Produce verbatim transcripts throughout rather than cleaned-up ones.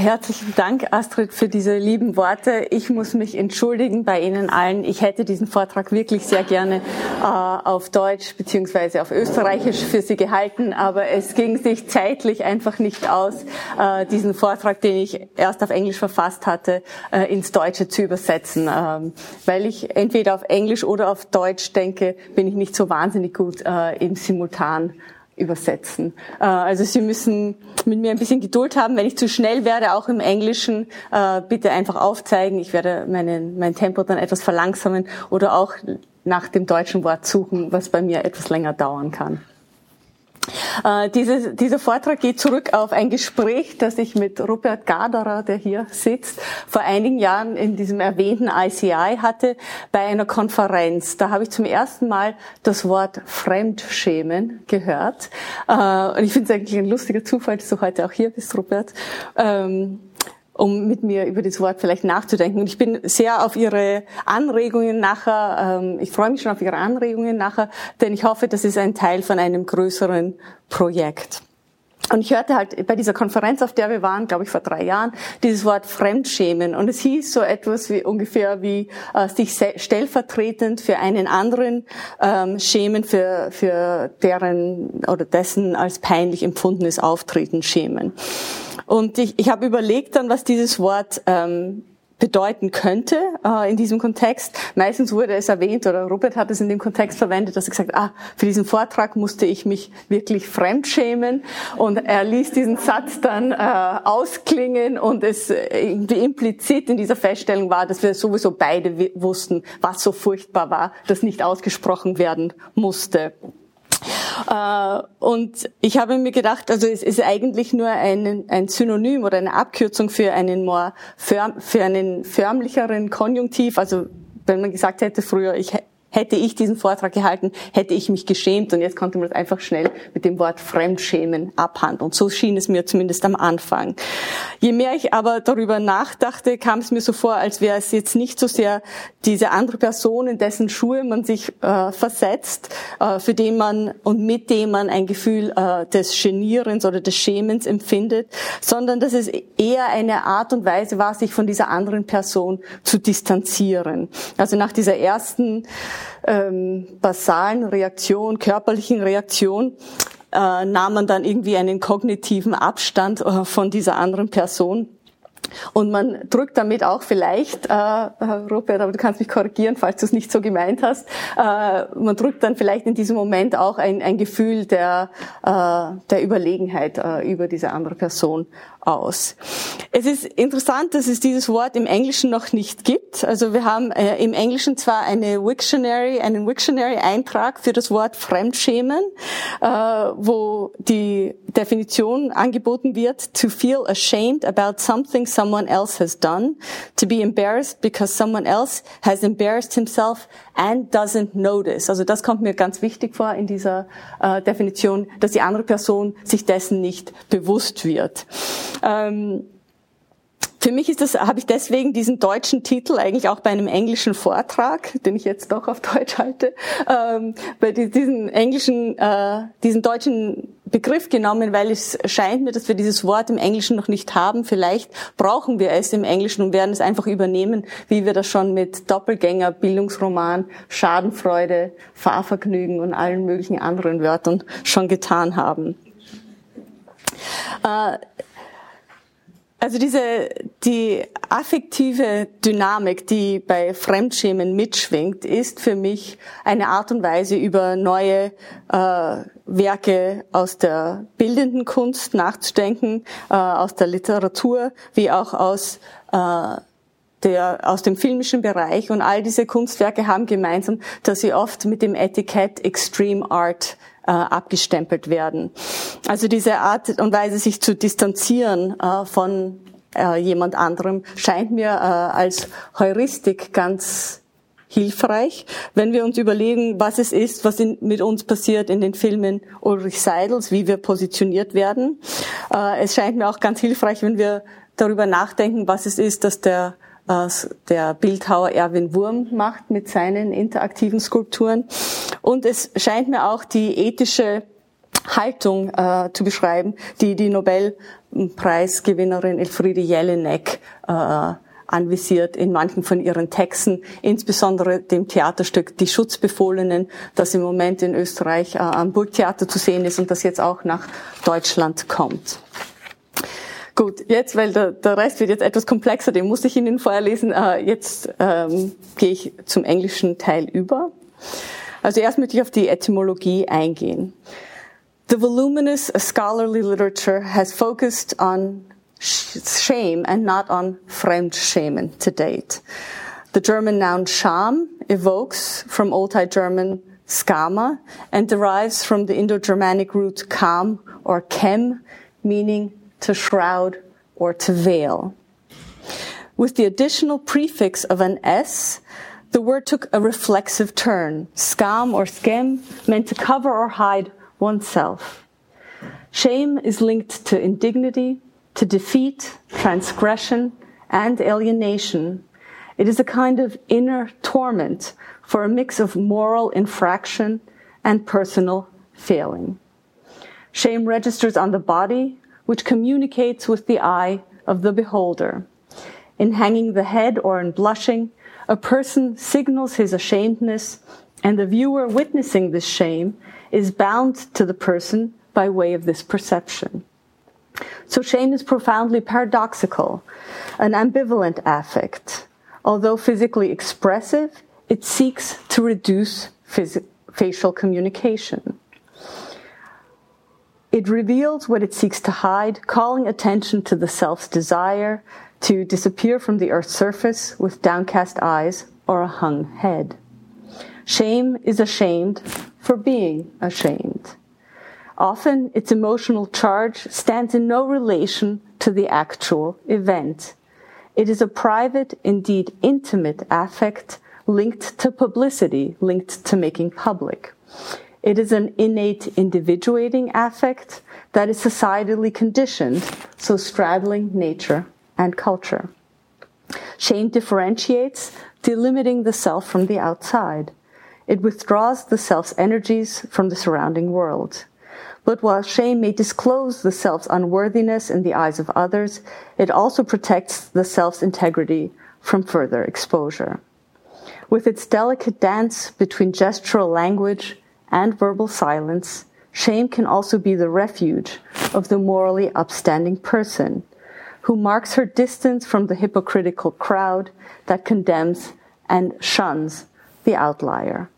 Herzlichen Dank, Astrid, für diese lieben Worte. Ich muss mich entschuldigen bei Ihnen allen. Ich hätte diesen Vortrag wirklich sehr gerne äh, auf Deutsch beziehungsweise auf Österreichisch für Sie gehalten, aber es ging sich zeitlich einfach nicht aus, äh, diesen Vortrag, den ich erst auf Englisch verfasst hatte, äh, ins Deutsche zu übersetzen. Ähm, weil ich entweder auf Englisch oder auf Deutsch denke, bin ich nicht so wahnsinnig gut äh, im Simultan übersetzen. Also Sie müssen mit mir ein bisschen Geduld haben. Wenn ich zu schnell werde, auch im Englischen, bitte einfach aufzeigen. Ich werde meinen, mein Tempo dann etwas verlangsamen oder auch nach dem deutschen Wort suchen, was bei mir etwas länger dauern kann. Äh, diese, dieser Vortrag geht zurück auf ein Gespräch, das ich mit Rupert Gaderer, der hier sitzt, vor einigen Jahren in diesem erwähnten I C I hatte, bei einer Konferenz. Da habe ich zum ersten Mal das Wort Fremdschämen gehört. Äh, und ich finde es eigentlich ein lustiger Zufall, dass du heute auch hier bist, Rupert. Ähm, um mit mir über das Wort vielleicht nachzudenken. Und ich bin sehr auf Ihre Anregungen nachher, ähm, ich freue mich schon auf Ihre Anregungen nachher, denn ich hoffe, das ist ein Teil von einem größeren Projekt. Und ich hörte halt bei dieser Konferenz, auf der wir waren, glaube ich vor drei Jahren, dieses Wort Fremdschämen. Und es hieß so etwas wie ungefähr wie äh, sich stellvertretend für einen anderen ähm, schämen, für, für deren oder dessen als peinlich empfundenes Auftreten schämen. Und ich, ich habe überlegt dann, was dieses Wort ähm, bedeuten könnte äh, in diesem Kontext. Meistens wurde es erwähnt, oder Robert hat es in dem Kontext verwendet, dass er gesagt hat, ah, für diesen Vortrag musste ich mich wirklich fremdschämen. Und er ließ diesen Satz dann äh, ausklingen und es irgendwie implizit in dieser Feststellung war, dass wir sowieso beide wussten, was so furchtbar war, das nicht ausgesprochen werden musste. Uh, und ich habe mir gedacht, also es ist eigentlich nur ein, ein Synonym oder eine Abkürzung für einen more firm, für einen förmlicheren Konjunktiv. Also wenn man gesagt hätte früher, ich hätte ich diesen Vortrag gehalten, hätte ich mich geschämt, und jetzt konnte man das einfach schnell mit dem Wort Fremdschämen abhandeln. Und so schien es mir zumindest am Anfang. Je mehr ich aber darüber nachdachte, kam es mir so vor, als wäre es jetzt nicht so sehr diese andere Person, in dessen Schuhe man sich äh, versetzt, äh, für den man und mit dem man ein Gefühl äh, des Genierens oder des Schämens empfindet, sondern dass es eher eine Art und Weise war, sich von dieser anderen Person zu distanzieren. Also nach dieser ersten ähm, basalen Reaktion, körperlichen Reaktion, äh, nahm man dann irgendwie einen kognitiven Abstand äh, von dieser anderen Person. Und man drückt damit auch vielleicht, äh, Robert, aber du kannst mich korrigieren, falls du es nicht so gemeint hast, äh, man drückt dann vielleicht in diesem Moment auch ein, ein Gefühl der, äh, der Überlegenheit äh, über diese andere Person aus. Es ist interessant, dass es dieses Wort im Englischen noch nicht gibt. Also wir haben äh, im Englischen zwar eine Wiktionary, einen Wiktionary-Eintrag für das Wort Fremdschämen, äh, wo die Definition angeboten wird: to feel ashamed about something someone else has done, to be embarrassed because someone else has embarrassed himself and doesn't notice. Also das kommt mir ganz wichtig vor in dieser äh, Definition, dass die andere Person sich dessen nicht bewusst wird. Ähm, Für mich ist das, habe ich deswegen diesen deutschen Titel eigentlich auch bei einem englischen Vortrag, den ich jetzt doch auf Deutsch halte, ähm, bei diesen englischen, äh, diesen deutschen Begriff genommen, weil es scheint mir, dass wir dieses Wort im Englischen noch nicht haben. Vielleicht brauchen wir es im Englischen und werden es einfach übernehmen, wie wir das schon mit Doppelgänger, Bildungsroman, Schadenfreude, Fahrvergnügen und allen möglichen anderen Wörtern schon getan haben. Äh, Also diese, die affektive Dynamik, die bei Fremdschämen mitschwingt, ist für mich eine Art und Weise, über neue äh, Werke aus der bildenden Kunst nachzudenken, äh, aus der Literatur, wie auch aus äh, der aus dem filmischen Bereich. Und all diese Kunstwerke haben gemeinsam, dass sie oft mit dem Etikett Extreme Art äh, abgestempelt werden. Also diese Art und Weise, sich zu distanzieren äh, von äh, jemand anderem, scheint mir äh, als Heuristik ganz hilfreich, wenn wir uns überlegen, was es ist, was in, mit uns passiert in den Filmen Ulrich Seidels, wie wir positioniert werden. Äh, es scheint mir auch ganz hilfreich, wenn wir darüber nachdenken, was es ist, dass der der Bildhauer Erwin Wurm macht mit seinen interaktiven Skulpturen. Und es scheint mir auch die ethische Haltung äh, zu beschreiben, die die Nobelpreisgewinnerin Elfriede Jelinek äh, anvisiert in manchen von ihren Texten, insbesondere dem Theaterstück Die Schutzbefohlenen, das im Moment in Österreich äh, am Burgtheater zu sehen ist und das jetzt auch nach Deutschland kommt. Gut, jetzt, weil der, der Rest wird jetzt etwas komplexer, den muss ich Ihnen vorlesen. Äh, jetzt ähm, gehe ich zum englischen Teil über. Also erst möchte ich auf die Etymologie eingehen. The voluminous scholarly literature has focused on shame and not on Fremdschämen to date. The German noun Scham evokes from Old High German skama and derives from the Indo-Germanic root kam or kem, meaning to shroud or to veil. With the additional prefix of an s, the word took a reflexive turn. Skam or skem meant to cover or hide oneself. Shame is linked to indignity, to defeat, transgression, and alienation. It is a kind of inner torment for a mix of moral infraction and personal failing. Shame registers on the body, which communicates with the eye of the beholder. In hanging the head or in blushing, a person signals his ashamedness, and the viewer witnessing this shame is bound to the person by way of this perception. So shame is profoundly paradoxical, an ambivalent affect. Although physically expressive, it seeks to reduce phys- facial communication. It reveals what it seeks to hide, calling attention to the self's desire to disappear from the earth's surface with downcast eyes or a hung head. Shame is ashamed for being ashamed. Often, its emotional charge stands in no relation to the actual event. It is a private, indeed intimate affect linked to publicity, linked to making public. It is an innate individuating affect that is societally conditioned, so straddling nature and culture. Shame differentiates, delimiting the self from the outside. It withdraws the self's energies from the surrounding world. But while shame may disclose the self's unworthiness in the eyes of others, it also protects the self's integrity from further exposure. With its delicate dance between gestural language and verbal silence, shame can also be the refuge of the morally upstanding person, who marks her distance from the hypocritical crowd that condemns and shuns the outlier.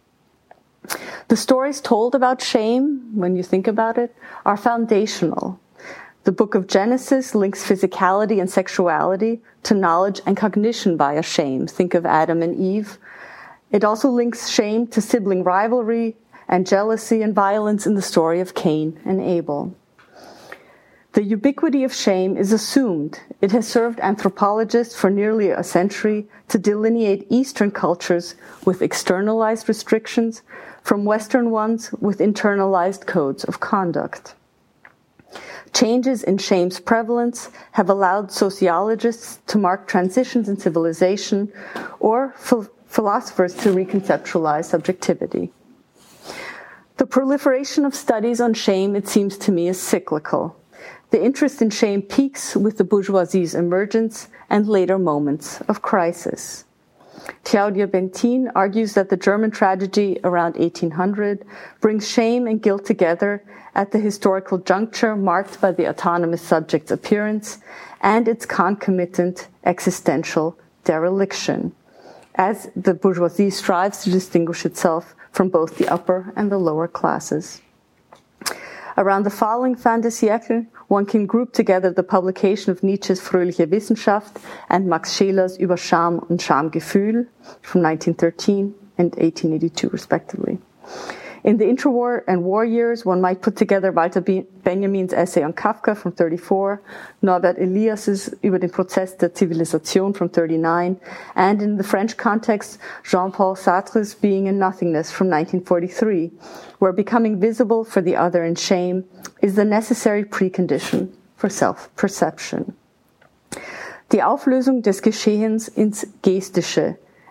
The stories told about shame, when you think about it, are foundational. The book of Genesis links physicality and sexuality to knowledge and cognition via shame. Think of Adam and Eve. It also links shame to sibling rivalry and jealousy and violence in the story of Cain and Abel. The ubiquity of shame is assumed. It has served anthropologists for nearly a century to delineate Eastern cultures with externalized restrictions from Western ones with internalized codes of conduct. Changes in shame's prevalence have allowed sociologists to mark transitions in civilization or ph- philosophers to reconceptualize subjectivity. The proliferation of studies on shame, it seems to me, is cyclical. The interest in shame peaks with the bourgeoisie's emergence and later moments of crisis. Claudia Bentin argues that the German tragedy around eighteen hundred brings shame and guilt together at the historical juncture marked by the autonomous subject's appearance and its concomitant existential dereliction, as the bourgeoisie strives to distinguish itself from both the upper and the lower classes. Around the following fin de siècle, one can group together the publication of Nietzsche's Fröhliche Wissenschaft and Max Scheler's Über Scham und Schamgefühl from nineteen thirteen and eighteen eighty-two, respectively. In the interwar and war years, one might put together Walter Benjamin's essay on Kafka from thirty-four, Norbert Elias's Über den Prozess der Zivilisation from thirty-nine, and in the French context, Jean-Paul Sartre's Being and Nothingness from nineteen forty-three, where becoming visible for the other in shame is the necessary precondition for self-perception. Die Auflösung des Geschehens ins Gestische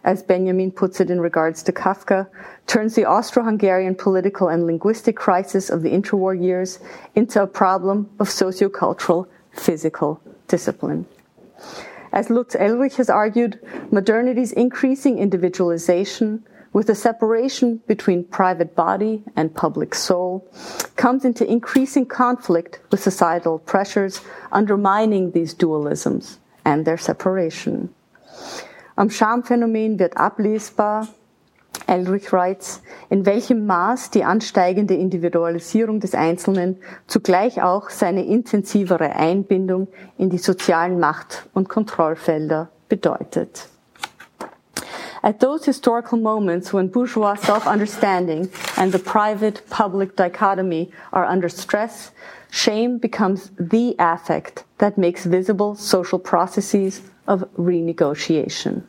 as Benjamin puts it in regards to Kafka, turns the Austro-Hungarian political and linguistic crisis of the interwar years into a problem of sociocultural physical discipline. As Lutz Ehrlich has argued, modernity's increasing individualization, with the separation between private body and public soul, comes into increasing conflict with societal pressures undermining these dualisms and their separation. Am Schamphänomen wird ablesbar, Ehrlich writes, in welchem Maß die ansteigende Individualisierung des Einzelnen zugleich auch seine intensivere Einbindung in die sozialen Macht- und Kontrollfelder bedeutet. At those historical moments when bourgeois self-understanding and the private-public dichotomy are under stress, shame becomes the affect that makes visible social processes of renegotiation.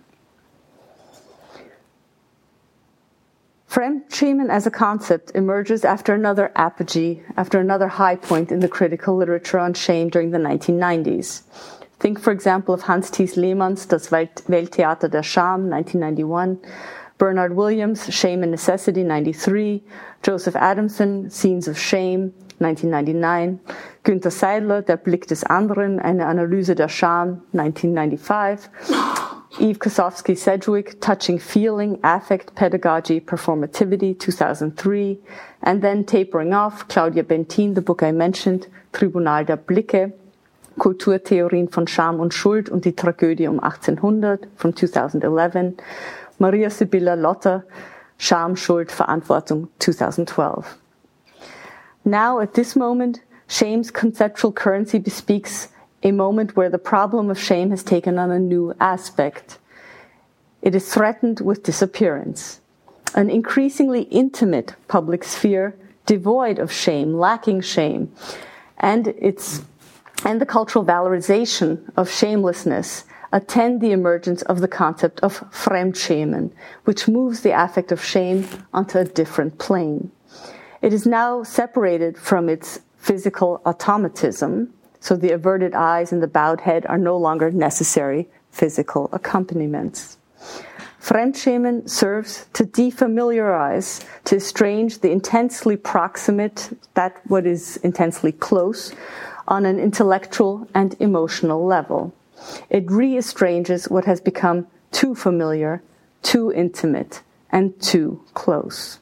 Fremdschämen as a concept emerges after another apogee, after another high point in the critical literature on shame during the nineteen nineties. Think, for example, of Hans Thies Lehmann's Das Welttheater der Scham, nineteen ninety-one, Bernard Williams' Shame and Necessity, ninety-three, Joseph Adamson, Scenes of Shame, nineteen ninety-nine, Günther Seidler, Der Blick des Anderen, eine Analyse der Scham, nineteen ninety-five, Eve Kosofsky Sedgwick, Touching Feeling, Affect, Pedagogy, Performativity, two thousand three, and then tapering off, Claudia Bentin, the book I mentioned, Tribunal der Blicke, Kulturtheorien von Scham und Schuld und die Tragödie um achtzehnhundert, from two thousand eleven, Maria Sibylla Lotter, Scham, Schuld, Verantwortung, two thousand twelve. Now, at this moment, shame's conceptual currency bespeaks a moment where the problem of shame has taken on a new aspect. It is threatened with disappearance. An increasingly intimate public sphere, devoid of shame, lacking shame, and its and the cultural valorization of shamelessness attend the emergence of the concept of Fremdschämen, which moves the affect of shame onto a different plane. It is now separated from its physical automatism, so the averted eyes and the bowed head are no longer necessary physical accompaniments. Fremdschämen serves to defamiliarize, to estrange the intensely proximate, that what is intensely close, on an intellectual and emotional level. It re-estranges what has become too familiar, too intimate, and too close.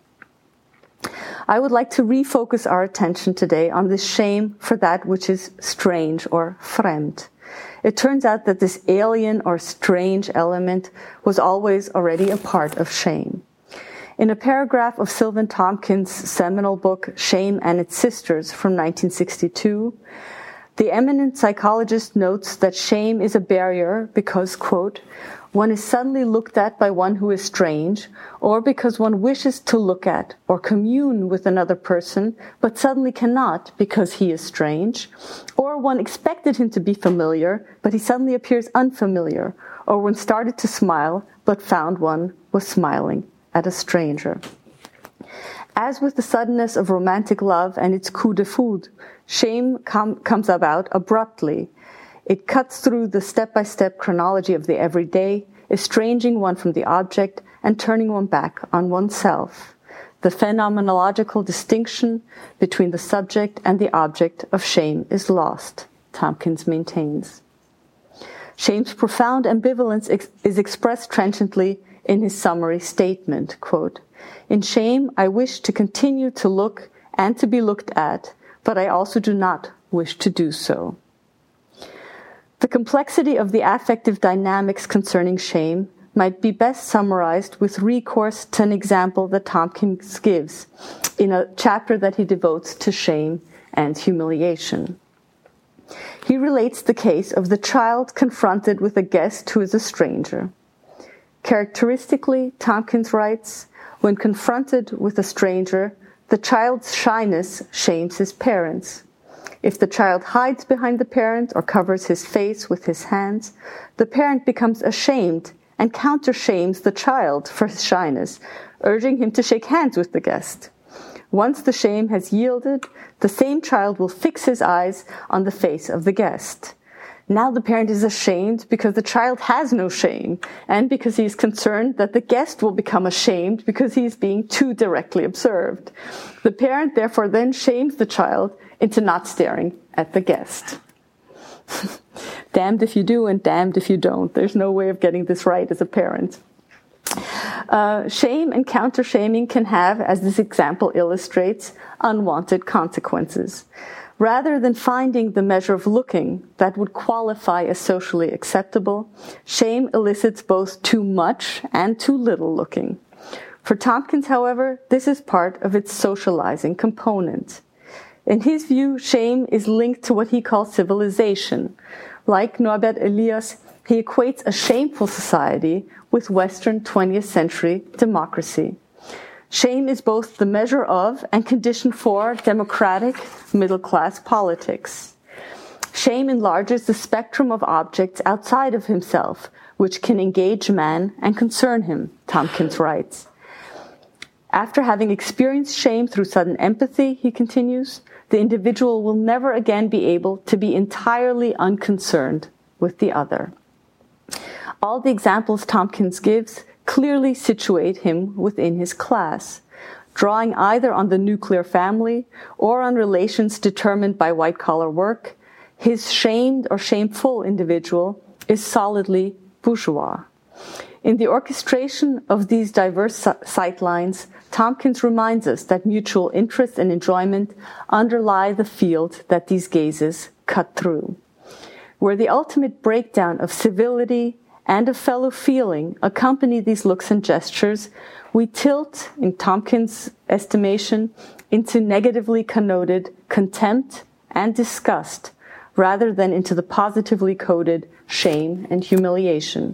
I would like to refocus our attention today on this shame for that which is strange or fremd. It turns out that this alien or strange element was always already a part of shame. In a paragraph of Sylvan Tompkins' seminal book, Shame and Its Sisters, from nineteen sixty-two, the eminent psychologist notes that shame is a barrier because, quote, one is suddenly looked at by one who is strange, or because one wishes to look at or commune with another person, but suddenly cannot because he is strange, or one expected him to be familiar, but he suddenly appears unfamiliar, or one started to smile, but found one was smiling at a stranger. As with the suddenness of romantic love and its coup de foudre, shame com- comes about abruptly. It cuts through the step-by-step chronology of the everyday, estranging one from the object and turning one back on oneself. The phenomenological distinction between the subject and the object of shame is lost, Tompkins maintains. Shame's profound ambivalence ex- is expressed trenchantly in his summary statement, quote, in shame, I wish to continue to look and to be looked at, but I also do not wish to do so. The complexity of the affective dynamics concerning shame might be best summarized with recourse to an example that Tompkins gives in a chapter that he devotes to shame and humiliation. He relates the case of the child confronted with a guest who is a stranger. Characteristically, Tompkins writes, when confronted with a stranger, the child's shyness shames his parents. If the child hides behind the parent or covers his face with his hands, the parent becomes ashamed and counter-shames the child for his shyness, urging him to shake hands with the guest. Once the shame has yielded, the same child will fix his eyes on the face of the guest. Now the parent is ashamed because the child has no shame, and because he is concerned that the guest will become ashamed because he is being too directly observed. The parent therefore then shames the child into not staring at the guest. Damned if you do and damned if you don't. There's no way of getting this right as a parent. Uh, shame and counter-shaming can have, as this example illustrates, unwanted consequences. Rather than finding the measure of looking that would qualify as socially acceptable, shame elicits both too much and too little looking. For Tompkins, however, this is part of its socializing component. In his view, shame is linked to what he calls civilization. Like Norbert Elias, he equates a shameful society with Western twentieth century democracy. Shame is both the measure of and condition for democratic middle-class politics. Shame enlarges the spectrum of objects outside of himself, which can engage man and concern him, Tompkins writes. After having experienced shame through sudden empathy, he continues, the individual will never again be able to be entirely unconcerned with the other. All the examples Tompkins gives clearly situate him within his class, drawing either on the nuclear family or on relations determined by white-collar work. His shamed or shameful individual is solidly bourgeois. In the orchestration of these diverse sightlines, Tompkins reminds us that mutual interest and enjoyment underlie the field that these gazes cut through. Where the ultimate breakdown of civility and of fellow feeling accompany these looks and gestures, we tilt, in Tompkins' estimation, into negatively connoted contempt and disgust, rather than into the positively coded shame and humiliation.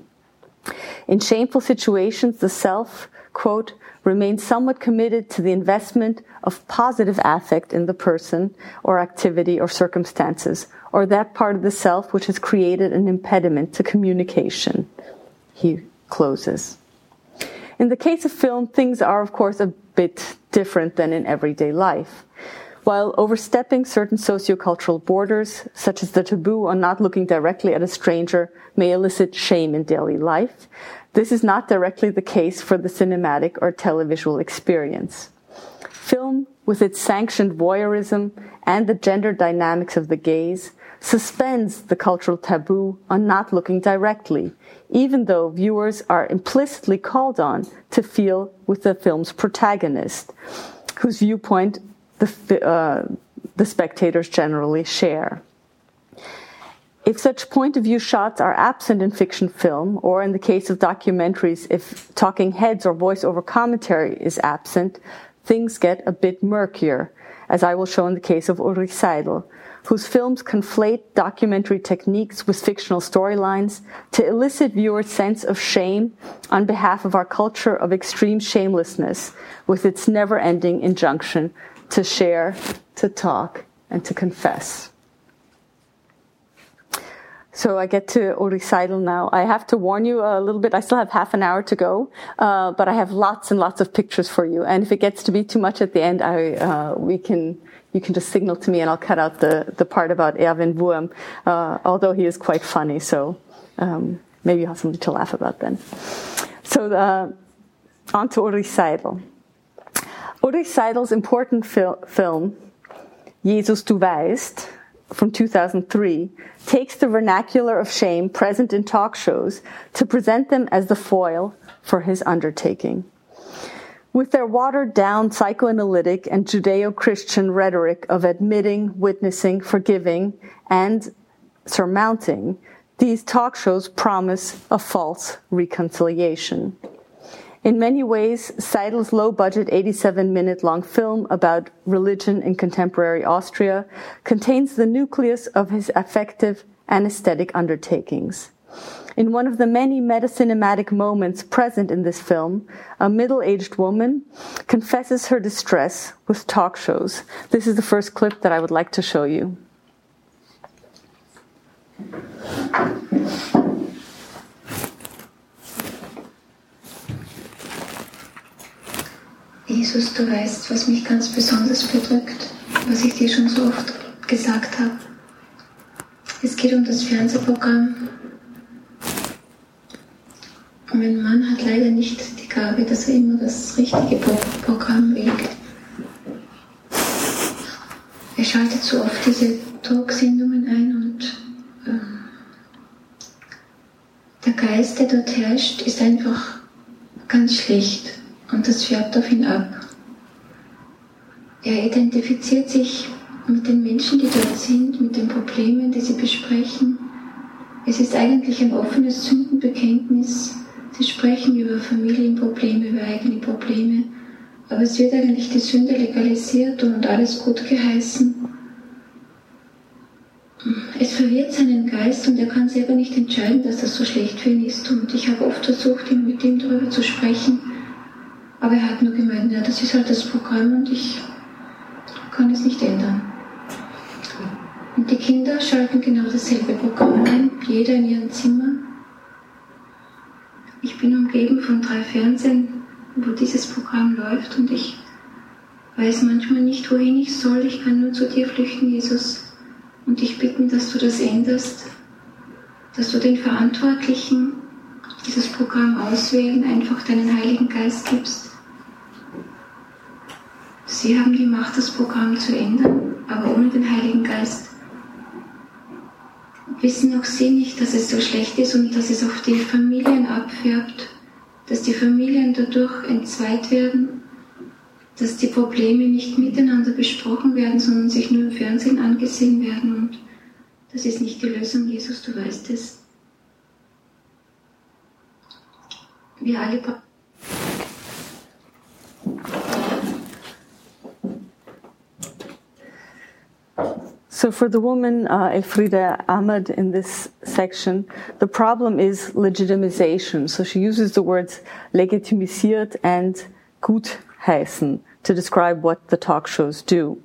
In shameful situations, the self, quote, remains somewhat committed to the investment of positive affect in the person or activity or circumstances, or that part of the self which has created an impediment to communication. He closes. In the case of film, things are, of course, a bit different than in everyday life. While overstepping certain sociocultural borders, such as the taboo on not looking directly at a stranger, may elicit shame in daily life, this is not directly the case for the cinematic or televisual experience. Film, with its sanctioned voyeurism and the gender dynamics of the gaze, suspends the cultural taboo on not looking directly, even though viewers are implicitly called on to feel with the film's protagonist, whose viewpoint the, uh, the spectators generally share. If such point-of-view shots are absent in fiction film, or in the case of documentaries, if talking heads or voice-over commentary is absent, things get a bit murkier, as I will show in the case of Ulrich Seidel, whose films conflate documentary techniques with fictional storylines to elicit viewers' sense of shame on behalf of our culture of extreme shamelessness, with its never-ending injunction to share, to talk, and to confess. So I get to Ulrich Seidel now. I have to warn you a little bit. I still have half an hour to go, uh, but I have lots and lots of pictures for you. And if it gets to be too much at the end, I uh, we can you can just signal to me, and I'll cut out the the part about Erwin Wurm. Uh, although he is quite funny, so um, maybe you'll have something to laugh about then. So uh, on to Ulrich Seidel. Ulrich Seidel's important fil- film, Jesus, du weißt, from two thousand three, takes the vernacular of shame present in talk shows to present them as the foil for his undertaking. With their watered-down psychoanalytic and Judeo-Christian rhetoric of admitting, witnessing, forgiving, and surmounting, these talk shows promise a false reconciliation. In many ways, Seidel's low-budget eighty-seven minute long film about religion in contemporary Austria contains the nucleus of his affective and aesthetic undertakings. In one of the many meta-cinematic moments present in this film, a middle-aged woman confesses her distress with talk shows. This is the first clip that I would like to show you. Jesus, du weißt, was mich ganz besonders bedrückt, was ich dir schon so oft gesagt habe. Es geht um das Fernsehprogramm. Mein Mann hat leider nicht die Gabe, dass er immer das richtige Programm wählt. Er schaltet so oft diese Talksendungen ein und ähm, der Geist, der dort herrscht, ist einfach ganz schlecht und das färbt auf ihn ab. Er identifiziert sich mit den Menschen, die dort sind, mit den Problemen, die sie besprechen. Es ist eigentlich ein offenes Sündenbekenntnis. Sie sprechen über Familienprobleme, über eigene Probleme, aber es wird eigentlich die Sünde legalisiert und alles gut geheißen. Es verwirrt seinen Geist und er kann selber nicht entscheiden, dass das so schlecht für ihn ist. Und ich habe oft versucht, mit ihm darüber zu sprechen, aber er hat nur gemeint, ja, das ist halt das Programm und ich kann es nicht ändern. Und die Kinder schalten genau dasselbe Programm ein, jeder in ihrem Zimmer. Ich bin umgeben von drei Fernsehen, wo dieses Programm läuft und ich weiß manchmal nicht, wohin ich soll. Ich kann nur zu dir flüchten, Jesus. Und ich bitte, dass du das änderst, dass du den Verantwortlichen dieses Programm auswählen, einfach deinen Heiligen Geist gibst. Sie haben die Macht, das Programm zu ändern, aber ohne den Heiligen Geist wissen auch sie nicht, dass es so schlecht ist und dass es auf die Familien abfärbt, dass die Familien dadurch entzweit werden, dass die Probleme nicht miteinander besprochen werden, sondern sich nur im Fernsehen angesehen werden und das ist nicht die Lösung, Jesus, du weißt es. Wir alle brauchen. So for the woman, uh, Elfriede Ahmed, in this section, the problem is legitimization. So she uses the words legitimisiert and gutheißen to describe what the talk shows do.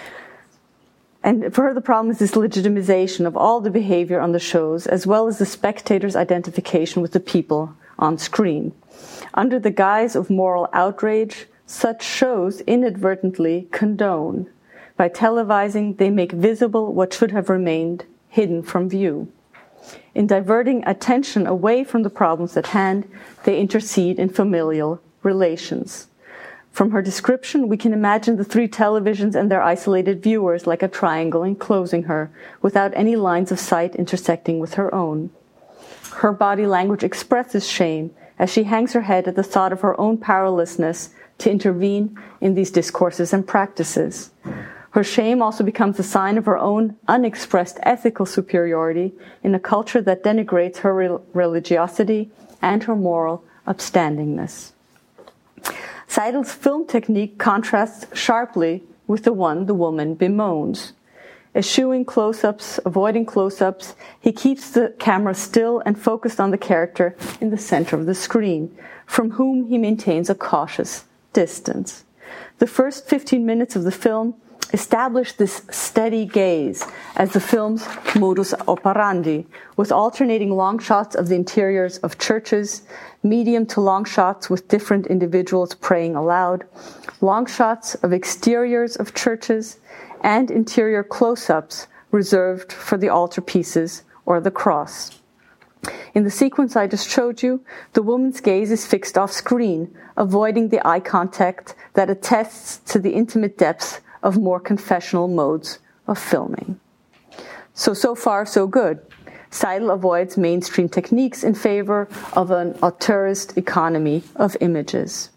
And for her, the problem is this legitimization of all the behavior on the shows, as well as the spectator's identification with the people on screen. Under the guise of moral outrage, such shows inadvertently condone. By televising, they make visible what should have remained hidden from view. In diverting attention away from the problems at hand, they intercede in familial relations. From her description, we can imagine the three televisions and their isolated viewers like a triangle enclosing her, without any lines of sight intersecting with her own. Her body language expresses shame as she hangs her head at the thought of her own powerlessness to intervene in these discourses and practices. Her shame also becomes a sign of her own unexpressed ethical superiority in a culture that denigrates her religiosity and her moral upstandingness. Seidel's film technique contrasts sharply with the one the woman bemoans. Eschewing close-ups, avoiding close-ups, he keeps the camera still and focused on the character in the center of the screen, from whom he maintains a cautious distance. The first fifteen minutes of the film establish this steady gaze as the film's modus operandi, with alternating long shots of the interiors of churches, medium to long shots with different individuals praying aloud, long shots of exteriors of churches, and interior close-ups reserved for the altarpieces or the cross. In the sequence I just showed you, the woman's gaze is fixed off screen, avoiding the eye contact that attests to the intimate depths of more confessional modes of filming. So, so far, so good. Seidel avoids mainstream techniques in favor of an auteurist economy of images.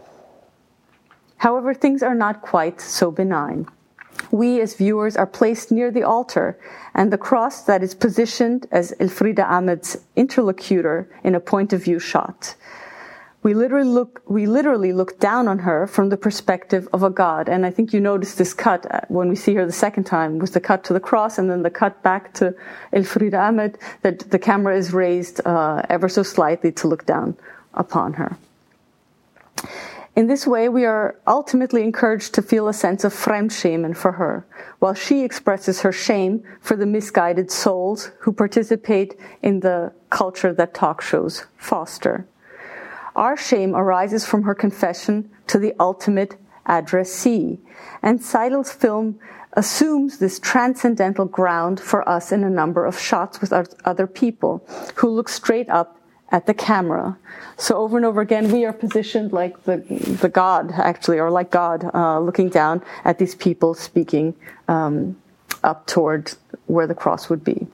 However, things are not quite so benign. We, as viewers, are placed near the altar, and the cross that is positioned as Elfriede Ahmed's interlocutor in a point-of-view shot. We literally look, we literally look down on her from the perspective of a god. And I think you notice this cut when we see her the second time, with the cut to the cross and then the cut back to Elfriede Ahmed, that the camera is raised uh, ever so slightly to look down upon her. In this way, we are ultimately encouraged to feel a sense of Fremdschämen for her, while she expresses her shame for the misguided souls who participate in the culture that talk shows foster. Our shame arises from her confession to the ultimate addressee, and Seidel's film assumes this transcendental ground for us in a number of shots with other people who look straight up at the camera. So over and over again, we are positioned like the, the God, actually, or like God, uh, looking down at these people speaking um, up toward where the cross would be.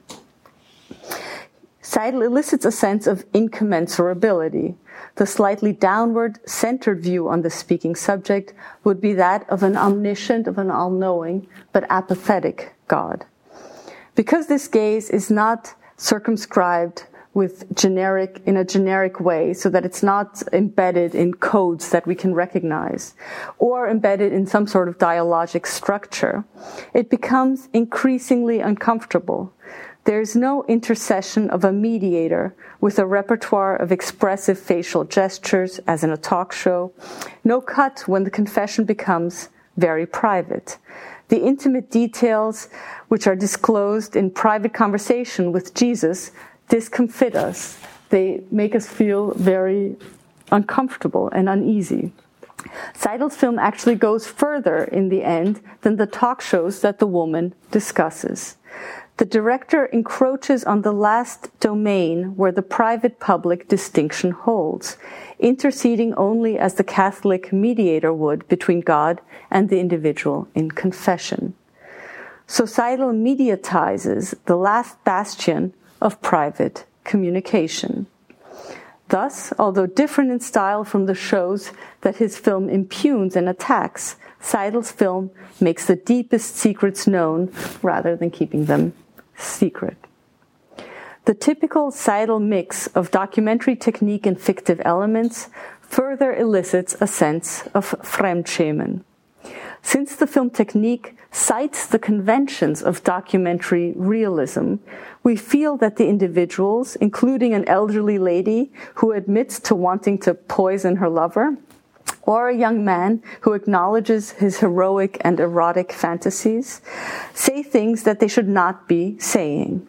Seidel elicits a sense of incommensurability. The slightly downward, centered view on the speaking subject would be that of an omniscient, of an all-knowing, but apathetic God. Because this gaze is not circumscribed with generic, in a generic way, so that it's not embedded in codes that we can recognize, or embedded in some sort of dialogic structure, it becomes increasingly uncomfortable. There is no intercession of a mediator with a repertoire of expressive facial gestures, as in a talk show. No cut when the confession becomes very private. The intimate details which are disclosed in private conversation with Jesus discomfit us. They make us feel very uncomfortable and uneasy. Seidel's film actually goes further in the end than the talk shows that the woman discusses. The director encroaches on the last domain where the private-public distinction holds, interceding only as the Catholic mediator would between God and the individual in confession. So Seidel mediatizes the last bastion of private communication. Thus, although different in style from the shows that his film impugns and attacks, Seidel's film makes the deepest secrets known rather than keeping them secret. The typical Seidel mix of documentary technique and fictive elements further elicits a sense of Fremdschämen. Since the film technique cites the conventions of documentary realism, we feel that the individuals, including an elderly lady who admits to wanting to poison her lover, or a young man who acknowledges his heroic and erotic fantasies, say things that they should not be saying.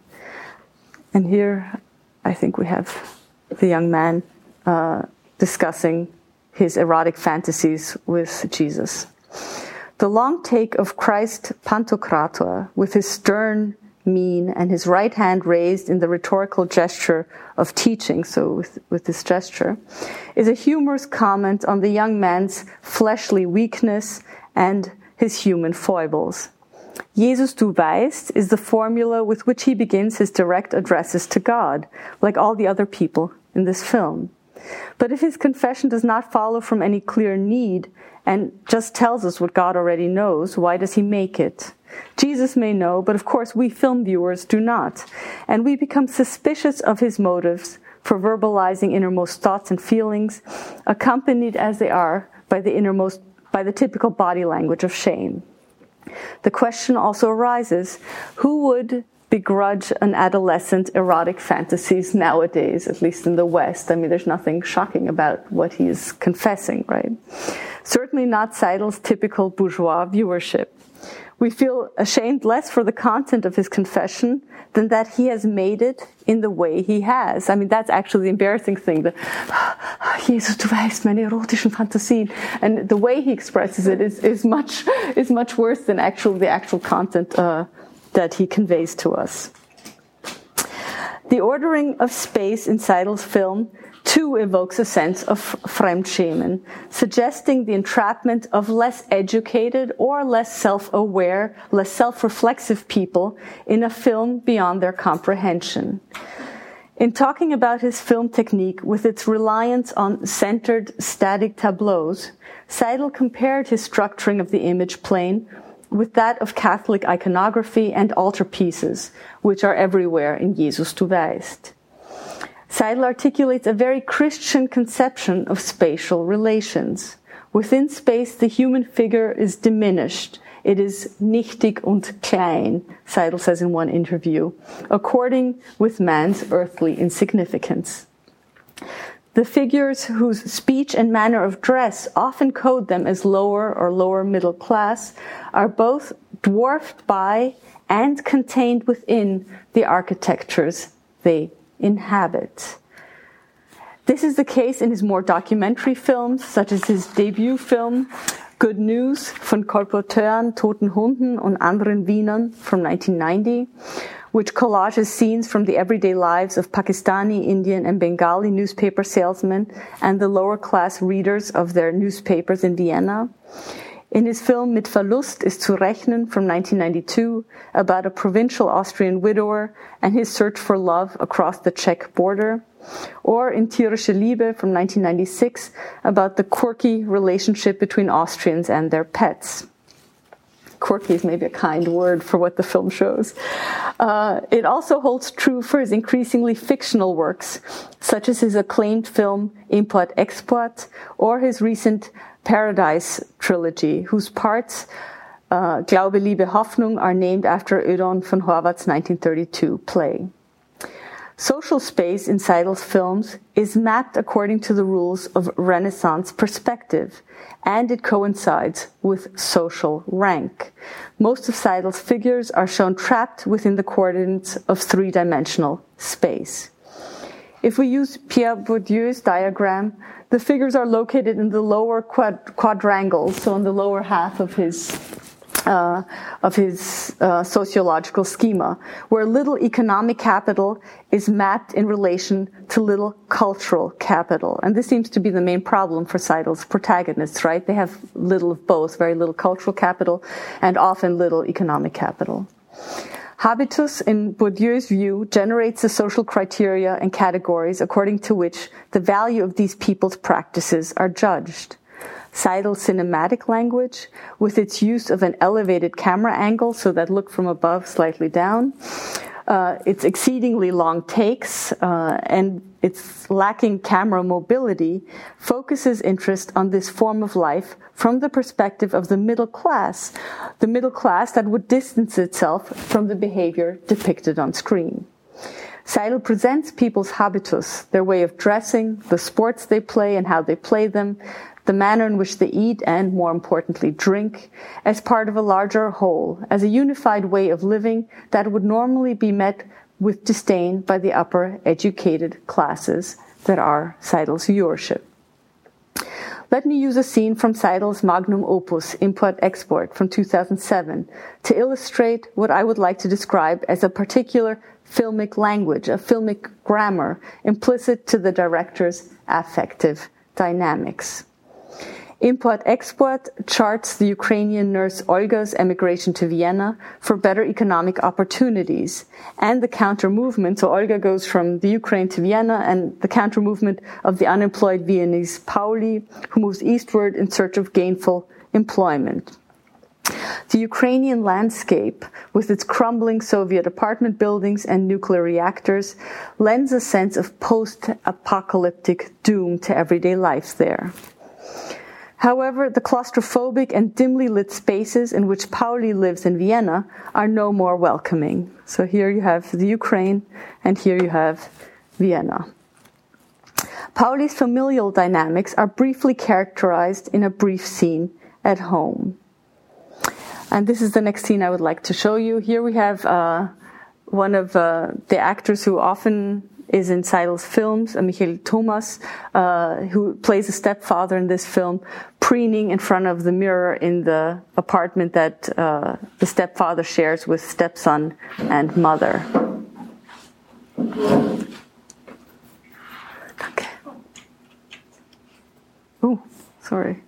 And here, I think we have the young man uh, discussing his erotic fantasies with Jesus. The long take of Christ Pantokrator, with his stern mien and his right hand raised in the rhetorical gesture of teaching, so with, with this gesture, is a humorous comment on the young man's fleshly weakness and his human foibles. Jesus, du weißt is the formula with which he begins his direct addresses to God, like all the other people in this film. But if his confession does not follow from any clear need and just tells us what God already knows, why does he make it? Jesus may know, but of course we film viewers do not. And we become suspicious of his motives for verbalizing innermost thoughts and feelings, accompanied as they are by the innermost, by the typical body language of shame. The question also arises, who would begrudge an adolescent erotic fantasies nowadays, at least in the West? I mean, there's nothing shocking about what he's confessing, right? Certainly not Seidel's typical bourgeois viewership. We feel ashamed less for the content of his confession than that he has made it in the way he has. I mean, that's actually the embarrassing thing. The, Jesus, du weißt meine erotischen Fantasien. And the way he expresses it is, is much is much worse than actual the actual content uh, that he conveys to us. The ordering of space in Seidel's film too evokes a sense of Fremdschämen, suggesting the entrapment of less educated or less self-aware, less self-reflexive people in a film beyond their comprehension. In talking about his film technique with its reliance on centered static tableaus, Seidel compared his structuring of the image plane with that of Catholic iconography and altarpieces, which are everywhere in Jesus, du weißt. Seidel articulates a very Christian conception of spatial relations. Within space, the human figure is diminished. It is nichtig und klein, Seidel says in one interview, according with man's earthly insignificance. The figures whose speech and manner of dress often code them as lower or lower middle class are both dwarfed by and contained within the architectures they inhabit. This is the case in his more documentary films, such as his debut film, Good News von Kolporteuren, Toten Hunden und anderen Wienern from nineteen ninety, which collages scenes from the everyday lives of Pakistani, Indian, and Bengali newspaper salesmen and the lower-class readers of their newspapers in Vienna. In his film Mit Verlust ist zu rechnen from nineteen ninety-two, about a provincial Austrian widower and his search for love across the Czech border. Or in Tierische Liebe from nineteen ninety-six, about the quirky relationship between Austrians and their pets. Quirky is maybe a kind word for what the film shows. Uh, it also holds true for his increasingly fictional works, such as his acclaimed film Import-Export or his recent Paradise trilogy, whose parts, uh, Glaube, Liebe, Hoffnung, are named after Ödön von Horváth's nineteen thirty-two play. Social space in Seidel's films is mapped according to the rules of Renaissance perspective, and it coincides with social rank. Most of Seidel's figures are shown trapped within the coordinates of three-dimensional space. If we use Pierre Bourdieu's diagram, the figures are located in the lower quad- quadrangles, so in the lower half of his Uh, of his uh, sociological schema, where little economic capital is mapped in relation to little cultural capital. And this seems to be the main problem for Seidel's protagonists, right? They have little of both, very little cultural capital and often little economic capital. Habitus, in Bourdieu's view, generates the social criteria and categories according to which the value of these people's practices are judged. Seidel's cinematic language, with its use of an elevated camera angle, so that look from above slightly down, uh, its exceedingly long takes, uh, and its lacking camera mobility, focuses interest on this form of life from the perspective of the middle class, the middle class that would distance itself from the behavior depicted on screen. Seidel presents people's habitus, their way of dressing, the sports they play and how they play them, the manner in which they eat and, more importantly, drink, as part of a larger whole, as a unified way of living that would normally be met with disdain by the upper educated classes that are Seidel's viewership. Let me use a scene from Seidel's magnum opus, Import-Export, from two thousand seven, to illustrate what I would like to describe as a particular filmic language, a filmic grammar, implicit to the director's affective dynamics. Import-Export charts the Ukrainian nurse Olga's emigration to Vienna for better economic opportunities and the counter-movement. So Olga goes from the Ukraine to Vienna, and the counter-movement of the unemployed Viennese Pauli, who moves eastward in search of gainful employment. The Ukrainian landscape, with its crumbling Soviet apartment buildings and nuclear reactors, lends a sense of post-apocalyptic doom to everyday life there. However, the claustrophobic and dimly lit spaces in which Pauli lives in Vienna are no more welcoming. So here you have the Ukraine, and here you have Vienna. Pauli's familial dynamics are briefly characterized in a brief scene at home. And this is the next scene I would like to show you. Here we have uh, one of uh, the actors who often is in Seidel's films, uh, Michael Thomas, uh, who plays a stepfather in this film, preening in front of the mirror in the apartment that uh, the stepfather shares with stepson and mother. Okay. Oh, sorry.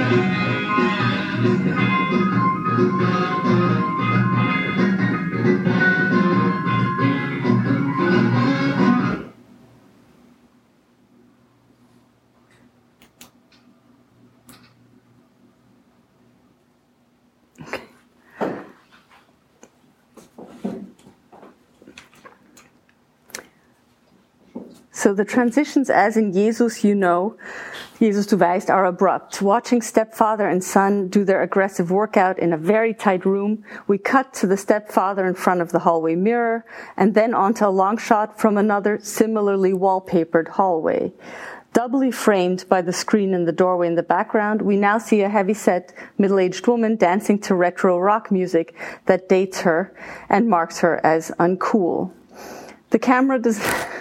So the transitions, as in Jesus, you know, Jesus du weißt, are abrupt. Watching stepfather and son do their aggressive workout in a very tight room, we cut to the stepfather in front of the hallway mirror, and then onto a long shot from another similarly wallpapered hallway. Doubly framed by the screen in the doorway in the background, we now see a heavy-set, middle-aged woman dancing to retro rock music that dates her and marks her as uncool. The camera does...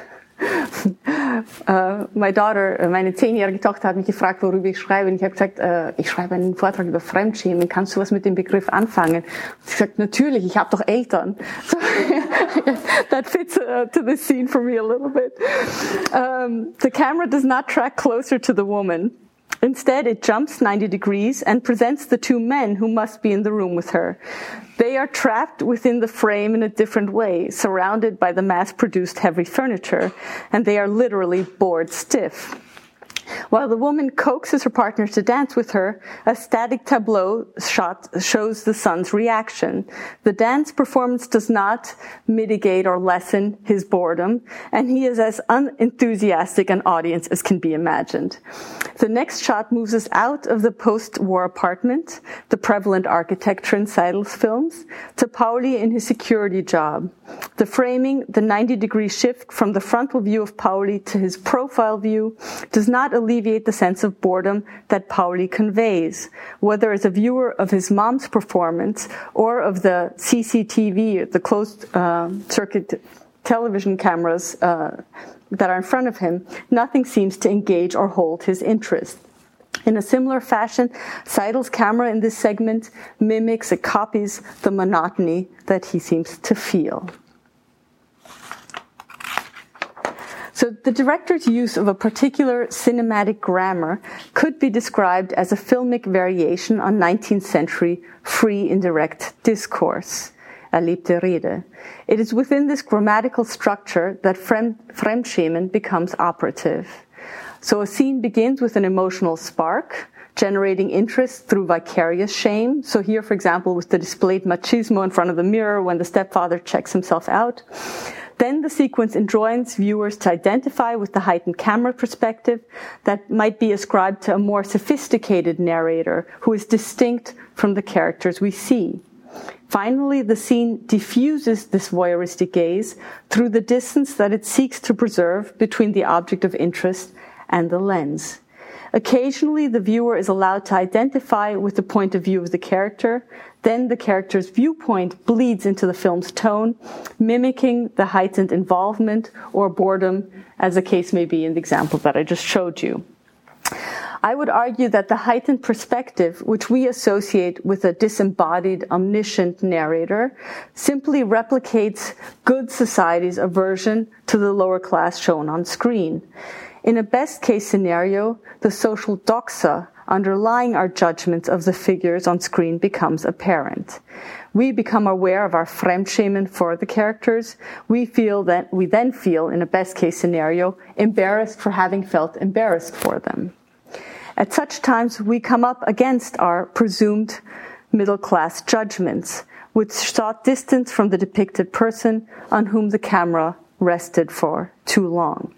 Uh, my daughter, meine zehnjährige Tochter hat mich gefragt, worüber ich schreibe. Und ich habe gesagt, uh, ich schreibe einen Vortrag über Fremdschämen. Kannst du was mit dem Begriff anfangen? Und sie sagt, natürlich, ich habe doch Eltern. So, that fits uh, to the scene for me a little bit. Um, the camera does not track closer to the woman. Instead, it jumps ninety degrees and presents the two men who must be in the room with her. They are trapped within the frame in a different way, surrounded by the mass-produced heavy furniture, and they are literally bored stiff. While the woman coaxes her partner to dance with her, a static tableau shot shows the son's reaction. The dance performance does not mitigate or lessen his boredom, and he is as unenthusiastic an audience as can be imagined. The next shot moves us out of the post-war apartment, the prevalent architecture in Seidel's films, to Pauli in his security job. The framing, the ninety-degree shift from the frontal view of Pauli to his profile view, does not alleviate the sense of boredom that Pauli conveys, whether as a viewer of his mom's performance or of the C C T V, the closed uh, circuit television cameras uh, that are in front of him. Nothing seems to engage or hold his interest. In a similar fashion, Seidel's camera in this segment mimics, it copies the monotony that he seems to feel. So the director's use of a particular cinematic grammar could be described as a filmic variation on nineteenth century free indirect discourse, erlebte Rede. It is within this grammatical structure that Fremdschämen becomes operative. So a scene begins with an emotional spark, generating interest through vicarious shame. So here, for example, with the displayed machismo in front of the mirror when the stepfather checks himself out. Then the sequence enjoins viewers to identify with the heightened camera perspective that might be ascribed to a more sophisticated narrator who is distinct from the characters we see. Finally, the scene diffuses this voyeuristic gaze through the distance that it seeks to preserve between the object of interest and the lens. Occasionally, the viewer is allowed to identify with the point of view of the character. Then the character's viewpoint bleeds into the film's tone, mimicking the heightened involvement or boredom, as the case may be in the example that I just showed you. I would argue that the heightened perspective, which we associate with a disembodied, omniscient narrator, simply replicates good society's aversion to the lower class shown on screen. In a best-case scenario, the social doxa underlying our judgments of the figures on screen becomes apparent. We become aware of our Fremdschämen for the characters. We feel that we then feel, in a best-case scenario, embarrassed for having felt embarrassed for them. At such times, we come up against our presumed middle-class judgments, which sought distance from the depicted person on whom the camera rested for too long.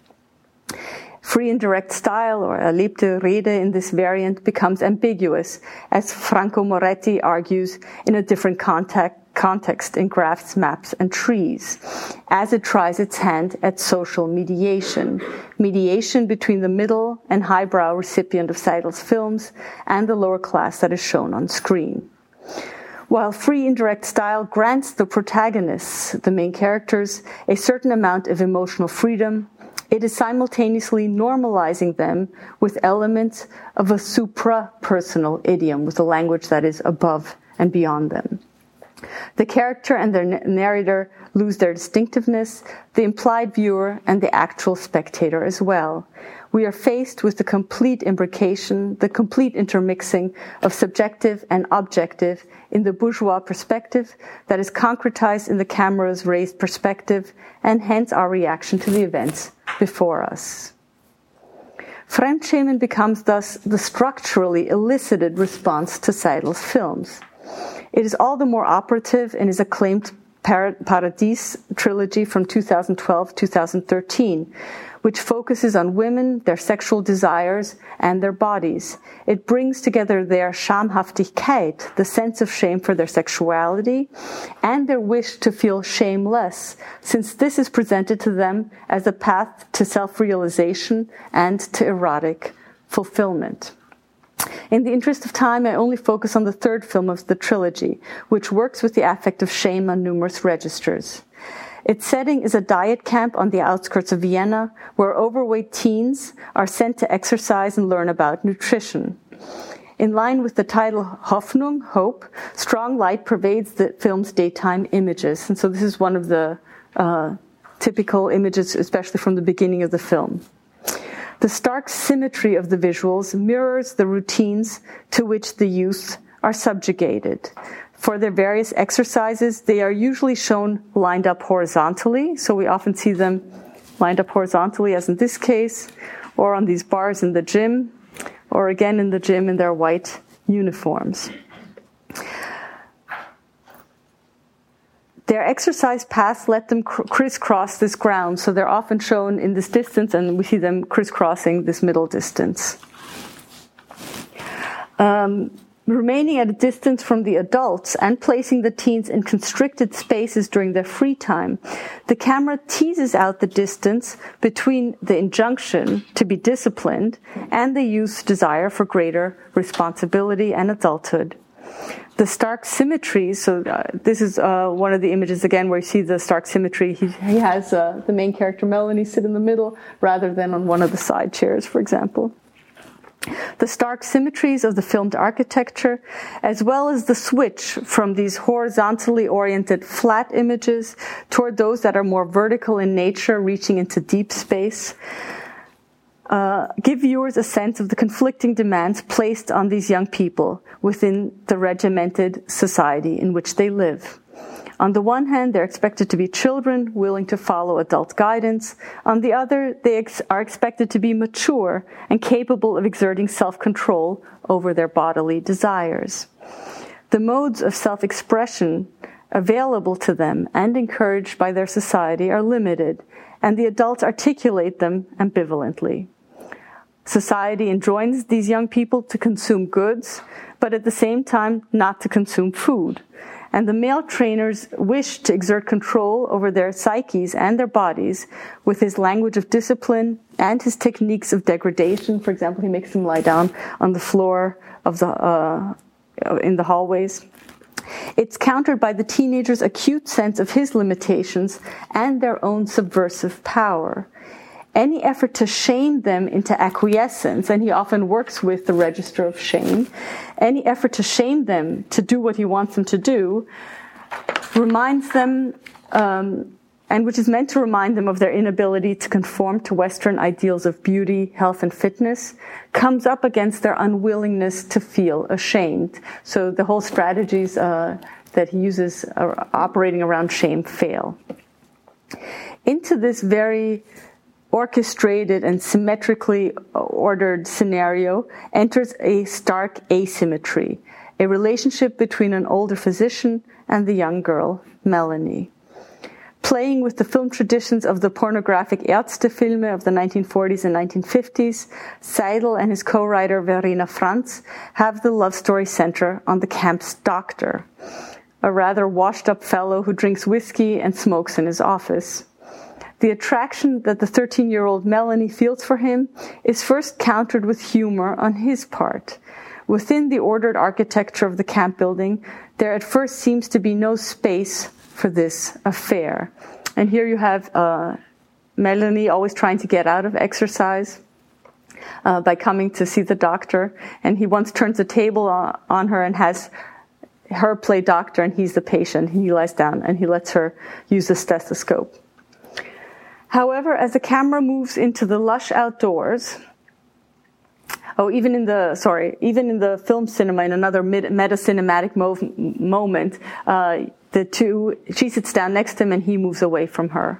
Free and direct style, or erlebte Rede in this variant, becomes ambiguous, as Franco Moretti argues in a different context, context in Graphs, Maps, and Trees, as it tries its hand at social mediation, mediation between the middle and highbrow recipient of Seidel's films and the lower class that is shown on screen. While free indirect style grants the protagonists, the main characters, a certain amount of emotional freedom, it is simultaneously normalizing them with elements of a supra-personal idiom, with a language that is above and beyond them. The character and their narrator lose their distinctiveness, the implied viewer and the actual spectator as well. We are faced with the complete imbrication, the complete intermixing of subjective and objective in the bourgeois perspective that is concretized in the camera's raised perspective, and hence our reaction to the events before us. Fremdschämen becomes thus the structurally elicited response to Seidel's films. It is all the more operative in his acclaimed Paradies trilogy from two thousand twelve to two thousand thirteen, which focuses on women, their sexual desires, and their bodies. It brings together their Schamhaftigkeit, the sense of shame for their sexuality, and their wish to feel shameless, since this is presented to them as a path to self-realization and to erotic fulfillment. In the interest of time, I only focus on the third film of the trilogy, which works with the affect of shame on numerous registers. Its setting is a diet camp on the outskirts of Vienna, where overweight teens are sent to exercise and learn about nutrition. In line with the title Hoffnung, Hope, strong light pervades the film's daytime images. And so this is one of the uh, typical images, especially from the beginning of the film. The stark symmetry of the visuals mirrors the routines to which the youth are subjugated. For their various exercises, they are usually shown lined up horizontally, so we often see them lined up horizontally, as in this case, or on these bars in the gym, or again in the gym in their white uniforms. Their exercise paths let them cr- crisscross this ground, so they're often shown in this distance, and we see them crisscrossing this middle distance. Um, remaining at a distance from the adults and placing the teens in constricted spaces during their free time, the camera teases out the distance between the injunction to be disciplined and the youth's desire for greater responsibility and adulthood. The stark symmetries, so uh, this is uh, one of the images again where you see the stark symmetry. He, he has uh, the main character Melanie sit in the middle rather than on one of the side chairs, for example. The stark symmetries of the filmed architecture, as well as the switch from these horizontally oriented flat images toward those that are more vertical in nature, reaching into deep space, Uh, give viewers a sense of the conflicting demands placed on these young people within the regimented society in which they live. On the one hand, they're expected to be children willing to follow adult guidance. On the other, they ex- are expected to be mature and capable of exerting self-control over their bodily desires. The modes of self-expression available to them and encouraged by their society are limited, and the adults articulate them ambivalently. Society enjoins these young people to consume goods, but at the same time not to consume food. And the male trainers wish to exert control over their psyches and their bodies with his language of discipline and his techniques of degradation. For example, he makes them lie down on the floor of the uh, in the hallways. It's countered by the teenagers' acute sense of his limitations and their own subversive power. Any effort to shame them into acquiescence, and he often works with the register of shame, any effort to shame them to do what he wants them to do, reminds them, um, and which is meant to remind them of their inability to conform to Western ideals of beauty, health, and fitness, comes up against their unwillingness to feel ashamed. So the whole strategies uh, that he uses uh, operating around shame fail. Into this very orchestrated and symmetrically ordered scenario enters a stark asymmetry, a relationship between an older physician and the young girl, Melanie. Playing with the film traditions of the pornographic Ärztefilme of the nineteen forties and nineteen fifties, Seidel and his co-writer Verena Franz have the love story center on the camp's doctor, a rather washed-up fellow who drinks whiskey and smokes in his office. The attraction that the thirteen-year-old Melanie feels for him is first countered with humor on his part. Within the ordered architecture of the camp building, there at first seems to be no space for this affair. And here you have uh, Melanie always trying to get out of exercise uh, by coming to see the doctor. And he once turns the table on, on her and has her play doctor, and he's the patient. He lies down and he lets her use the stethoscope. However, as the camera moves into the lush outdoors, oh, even in the, sorry, even in the film cinema, in another meta-cinematic mo- moment, uh, the two, she sits down next to him and he moves away from her.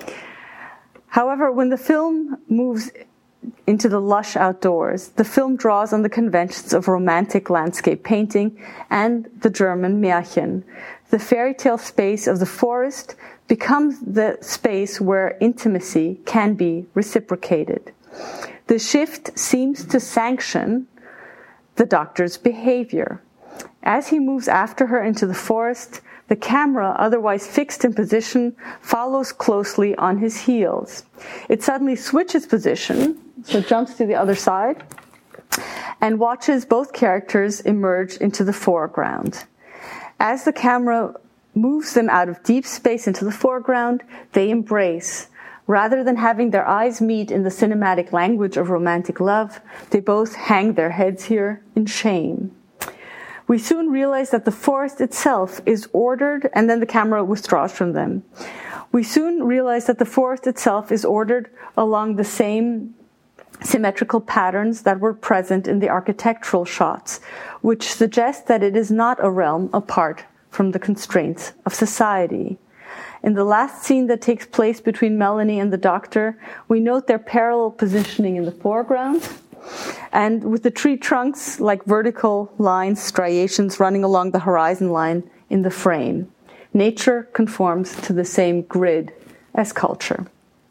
However, when the film moves into the lush outdoors, the film draws on the conventions of romantic landscape painting and the German Märchen. The fairy tale space of the forest becomes the space where intimacy can be reciprocated. The shift seems to sanction the doctor's behavior. As he moves after her into the forest, the camera, otherwise fixed in position, follows closely on his heels. It suddenly switches position, so jumps to the other side, and watches both characters emerge into the foreground. As the camera moves them out of deep space into the foreground, they embrace. Rather than having their eyes meet in the cinematic language of romantic love, they both hang their heads here in shame. We soon realize that the forest itself is ordered, and then the camera withdraws from them. We soon realize that the forest itself is ordered along the same symmetrical patterns that were present in the architectural shots, which suggest that it is not a realm apart from the constraints of society. In the last scene that takes place between Melanie and the doctor, we note their parallel positioning in the foreground, and with the tree trunks like vertical lines, striations running along the horizon line in the frame. Nature conforms to the same grid as culture.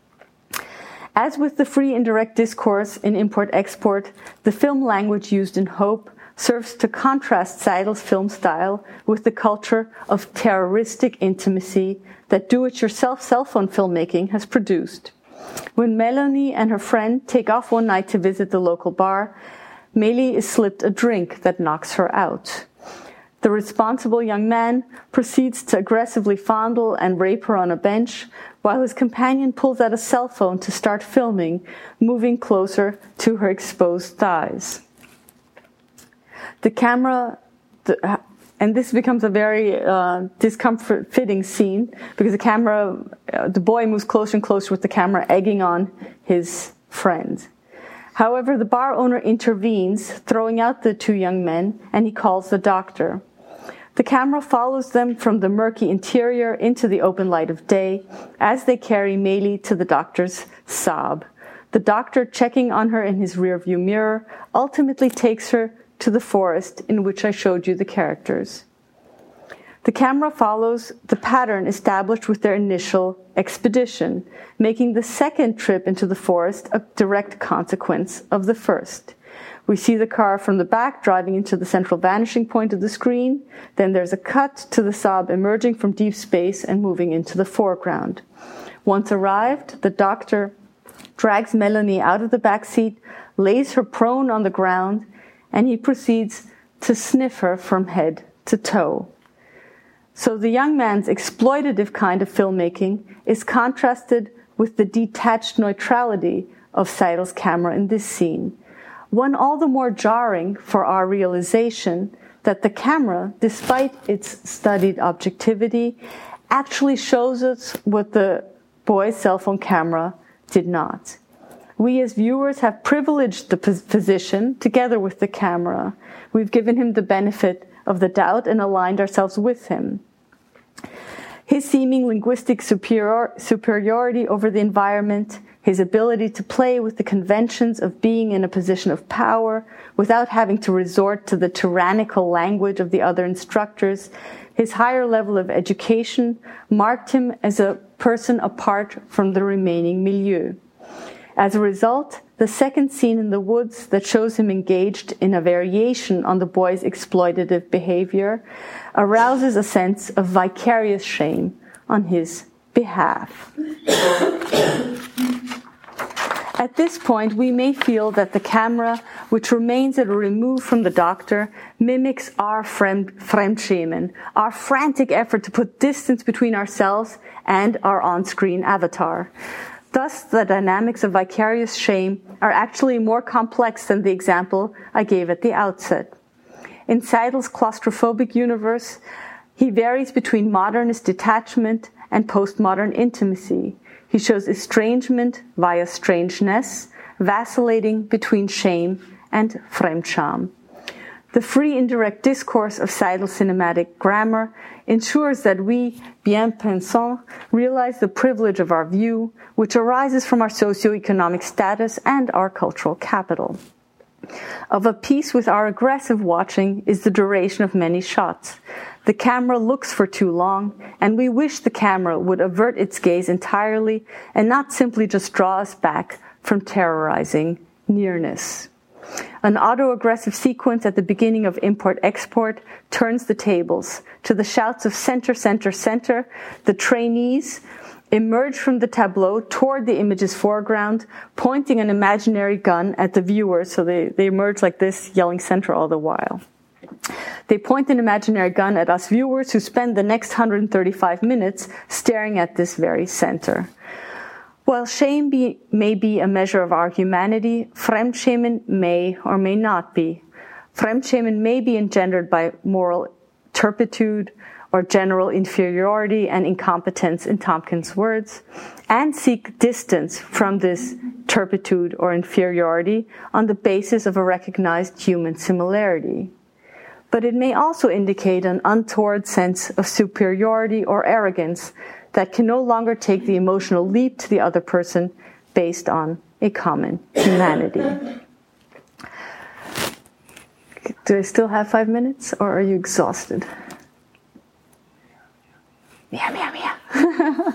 As with the free indirect discourse in import-export, the film language used in Hope serves to contrast Seidel's film style with the culture of terroristic intimacy that do-it-yourself cell phone filmmaking has produced. When Melanie and her friend take off one night to visit the local bar, Mélie is slipped a drink that knocks her out. The responsible young man proceeds to aggressively fondle and rape her on a bench, while his companion pulls out a cell phone to start filming, moving closer to her exposed thighs. The camera, the, and this becomes a very uh, discomfort-fitting scene, because the camera, uh, the boy moves closer and closer with the camera egging on his friend. However, the bar owner intervenes, throwing out the two young men, and he calls the doctor. The camera follows them from the murky interior into the open light of day as they carry Mélie to the doctor's Saab. The doctor, checking on her in his rearview mirror, ultimately takes her to the forest in which I showed you the characters. The camera follows the pattern established with their initial expedition, making the second trip into the forest a direct consequence of the first. We see the car from the back driving into the central vanishing point of the screen. Then there's a cut to the Saab emerging from deep space and moving into the foreground. Once arrived, the doctor drags Melanie out of the back seat, lays her prone on the ground, and he proceeds to sniff her from head to toe. So the young man's exploitative kind of filmmaking is contrasted with the detached neutrality of Seidel's camera in this scene. One all the more jarring for our realization that the camera, despite its studied objectivity, actually shows us what the boy's cell phone camera did not. We as viewers have privileged the physician together with the camera. We've given him the benefit of the doubt and aligned ourselves with him. His seeming linguistic superior, superiority over the environment, his ability to play with the conventions of being in a position of power without having to resort to the tyrannical language of the other instructors, his higher level of education marked him as a person apart from the remaining milieu. As a result, the second scene in the woods that shows him engaged in a variation on the boy's exploitative behavior arouses a sense of vicarious shame on his behalf. At this point, we may feel that the camera, which remains at a remove from the doctor, mimics our Fremdschämen, our frantic effort to put distance between ourselves and our on-screen avatar. Thus, the dynamics of vicarious shame are actually more complex than the example I gave at the outset. In Seidel's claustrophobic universe, he varies between modernist detachment and postmodern intimacy. He shows estrangement via strangeness, vacillating between shame and Fremdscham. The free indirect discourse of Seidel's cinematic grammar ensures that we, bien pensants, realize the privilege of our view, which arises from our socioeconomic status and our cultural capital. Of a piece with our aggressive watching is the duration of many shots. The camera looks for too long, and we wish the camera would avert its gaze entirely and not simply just draw us back from terrorizing nearness. An autoaggressive sequence at the beginning of Import-Export turns the tables. To the shouts of center, center, center, the trainees emerge from the tableau toward the image's foreground, pointing an imaginary gun at the viewers. So they, they emerge like this, yelling center all the while. They point an imaginary gun at us viewers who spend the next one hundred thirty-five minutes staring at this very center. While shame be, may be a measure of our humanity, Fremdschämen may or may not be. Fremdschämen may be engendered by moral turpitude or general inferiority and incompetence, in Tompkins' words, and seek distance from this turpitude or inferiority on the basis of a recognized human similarity. But it may also indicate an untoward sense of superiority or arrogance that can no longer take the emotional leap to the other person based on a common humanity. Do I still have five minutes, or are you exhausted? Meow, meow, meow.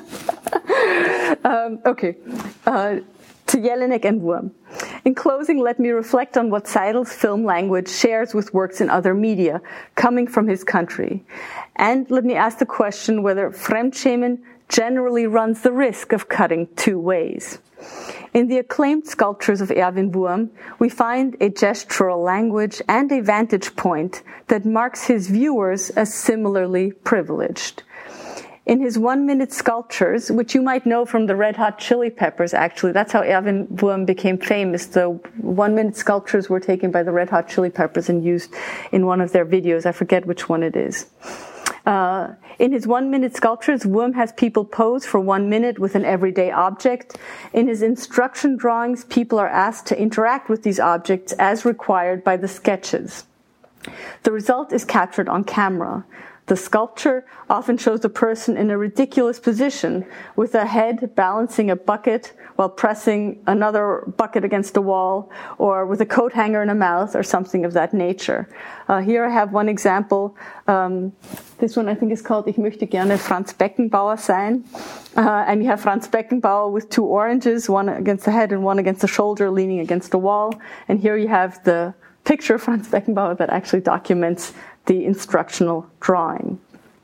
um, okay. Uh, to Jelinek and Wurm. In closing, let me reflect on what Seidel's film language shares with works in other media, coming from his country. And let me ask the question whether Fremdschämen generally runs the risk of cutting two ways. In the acclaimed sculptures of Erwin Wurm, we find a gestural language and a vantage point that marks his viewers as similarly privileged. In his one-minute sculptures, which you might know from the Red Hot Chili Peppers, actually, that's how Erwin Wurm became famous. The one-minute sculptures were taken by the Red Hot Chili Peppers and used in one of their videos. I forget which one it is. Uh, in his one-minute sculptures, Wurm has people pose for one minute with an everyday object. In his instruction drawings, people are asked to interact with these objects as required by the sketches. The result is captured on camera. The sculpture often shows a person in a ridiculous position with a head balancing a bucket while pressing another bucket against a wall, or with a coat hanger in a mouth, or something of that nature. Uh, here I have one example. Um, this one I think is called Ich möchte gerne Franz Beckenbauer sein. Uh, and you have Franz Beckenbauer with two oranges, one against the head and one against the shoulder, leaning against a wall. And here you have the picture of Franz Beckenbauer that actually documents the instructional drawing.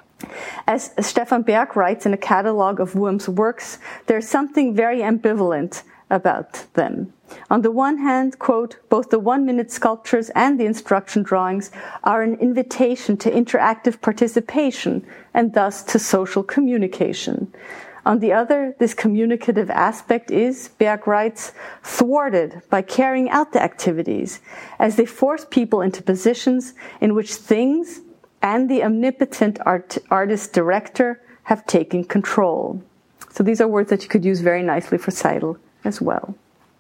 As Stefan Berg writes in a catalogue of Wurm's works, there's something very ambivalent about them. On the one hand, quote, both the one-minute sculptures and the instruction drawings are an invitation to interactive participation and thus to social communication. On the other, this communicative aspect is, Berg writes, thwarted by carrying out the activities, as they force people into positions in which things and the omnipotent art, artist-director have taken control. So these are words that you could use very nicely for Seidel as well.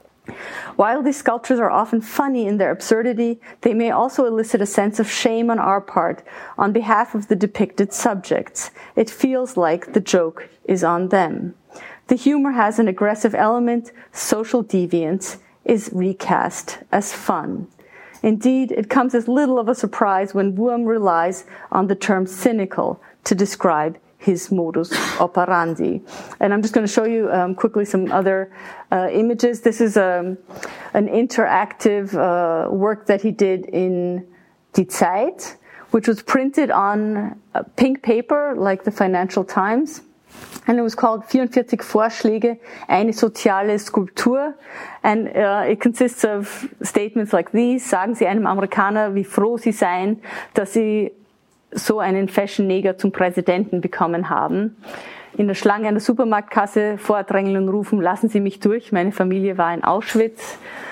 While these sculptures are often funny in their absurdity, they may also elicit a sense of shame on our part on behalf of the depicted subjects. It feels like the joke is on them. The humor has an aggressive element. Social deviance is recast as fun. Indeed, it comes as little of a surprise when Wurm relies on the term cynical to describe his modus operandi. And I'm just going to show you um, quickly some other uh, images. This is um, an interactive uh, work that he did in Die Zeit, which was printed on uh, pink paper, like the Financial Times. And it was called vierundvierzig Vorschläge, eine soziale Skulptur. And uh, it consists of statements like these. Sagen Sie einem Amerikaner, wie froh Sie seien, dass Sie so einen Fashion-Neger zum Präsidenten bekommen haben. In der Schlange an der Supermarktkasse vordrängeln und rufen, lassen Sie mich durch, meine Familie war in Auschwitz.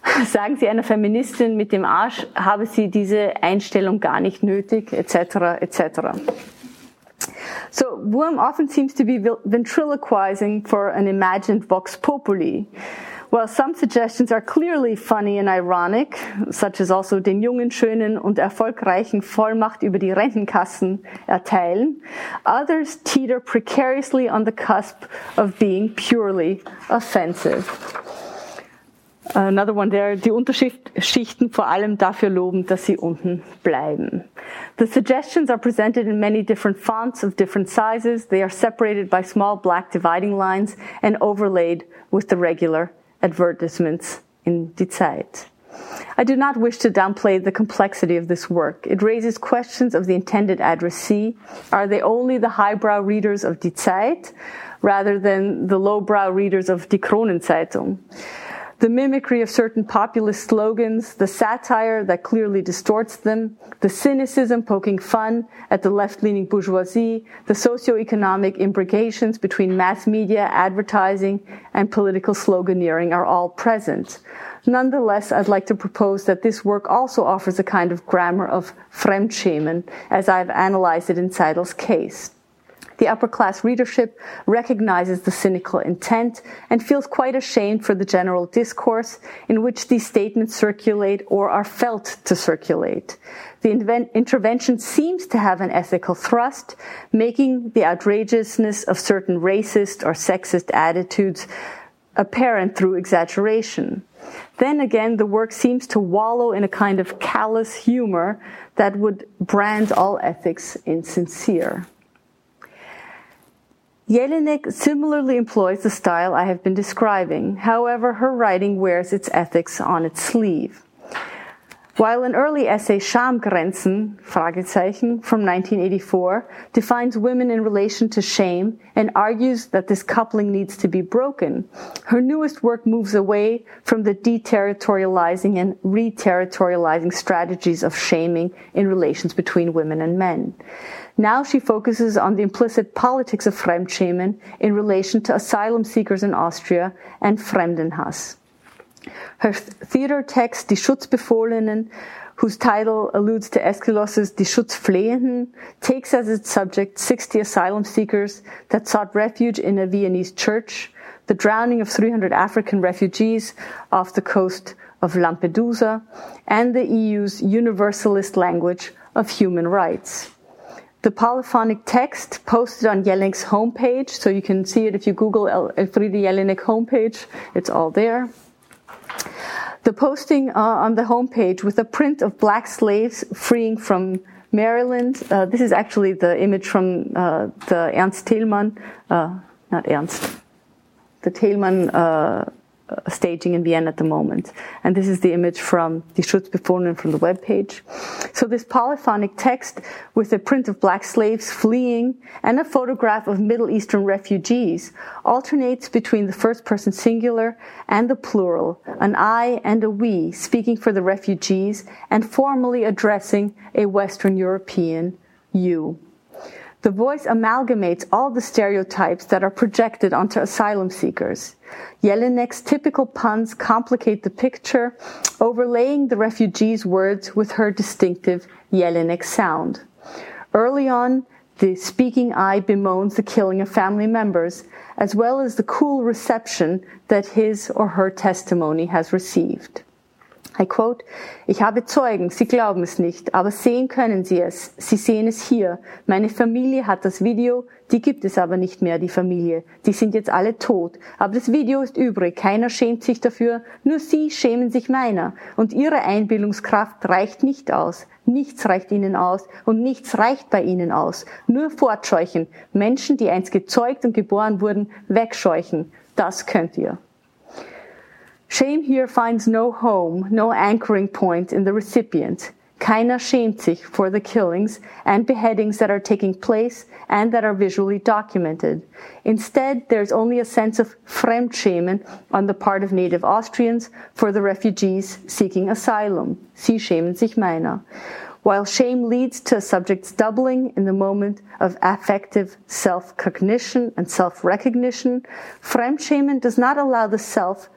sagen Sie einer Feministin mit dem Arsch, habe sie diese Einstellung gar nicht nötig, et cetera, et cetera. So, Wurm often seems to be ventriloquizing for an imagined vox populi. While some suggestions are clearly funny and ironic, such as also den jungen, schönen und erfolgreichen Vollmacht über die Rentenkassen erteilen, others teeter precariously on the cusp of being purely offensive. Another one there, die Unterschichten vor allem dafür loben, dass sie unten bleiben. The suggestions are presented in many different fonts of different sizes. They are separated by small black dividing lines and overlaid with the regular advertisements in Die Zeit. I do not wish to downplay the complexity of this work. It raises questions of the intended addressee. Are they only the highbrow readers of Die Zeit rather than the lowbrow readers of Die Kronenzeitung? The mimicry of certain populist slogans, the satire that clearly distorts them, the cynicism poking fun at the left-leaning bourgeoisie, the socio-economic imbrications between mass media, advertising, and political sloganeering are all present. Nonetheless, I'd like to propose that this work also offers a kind of grammar of Fremdschämen, as I've analyzed it in Seidel's case. The upper-class readership recognizes the cynical intent and feels quite ashamed for the general discourse in which these statements circulate or are felt to circulate. The invent- intervention seems to have an ethical thrust, making the outrageousness of certain racist or sexist attitudes apparent through exaggeration. Then again, the work seems to wallow in a kind of callous humor that would brand all ethics insincere. Jelinek similarly employs the style I have been describing. However, her writing wears its ethics on its sleeve. While an early essay, Schamgrenzen, Fragezeichen, from nineteen eighty-four, defines women in relation to shame and argues that this coupling needs to be broken, her newest work moves away from the deterritorializing and reterritorializing strategies of shaming in relations between women and men. Now she focuses on the implicit politics of Fremdschämen in relation to asylum seekers in Austria and Fremdenhass. Her theater text, Die Schutzbefohlenen, whose title alludes to Aeschylus' Die Schutzflehenden, takes as its subject sixty asylum seekers that sought refuge in a Viennese church, the drowning of three hundred African refugees off the coast of Lampedusa, and the E U's universalist language of human rights. The polyphonic text posted on Jelinek's homepage, so you can see it if you Google Elfriede Jelinek homepage, it's all there. The posting uh, on the homepage with a print of black slaves freeing from Maryland. Uh, this is actually the image from uh, the Ernst Thälmann, uh, not Ernst, the Thälmann uh, staging in Vienna at the moment. And this is the image from Die Schutzbefohlenen from the webpage. So this polyphonic text with a print of black slaves fleeing and a photograph of Middle Eastern refugees alternates between the first person singular and the plural, an I and a we, speaking for the refugees and formally addressing a Western European you. The voice amalgamates all the stereotypes that are projected onto asylum seekers. Jelinek's typical puns complicate the picture, overlaying the refugees' words with her distinctive Jelinek sound. Early on, the speaking I bemoans the killing of family members, as well as the cool reception that his or her testimony has received. I quote, ich habe Zeugen, sie glauben es nicht, aber sehen können sie es. Sie sehen es hier. Meine Familie hat das Video, die gibt es aber nicht mehr, die Familie. Die sind jetzt alle tot. Aber das Video ist übrig. Keiner schämt sich dafür. Nur sie schämen sich meiner. Und ihre Einbildungskraft reicht nicht aus. Nichts reicht ihnen aus. Und nichts reicht bei ihnen aus. Nur fortscheuchen. Menschen, die einst gezeugt und geboren wurden, wegscheuchen. Das könnt ihr. Shame here finds no home, no anchoring point in the recipient. Keiner schämt sich for the killings and beheadings that are taking place and that are visually documented. Instead, there's only a sense of Fremdschämen on the part of native Austrians for the refugees seeking asylum. Sie schämen sich meiner. While shame leads to a subject's doubling in the moment of affective self-cognition and self-recognition, Fremdschämen does not allow the self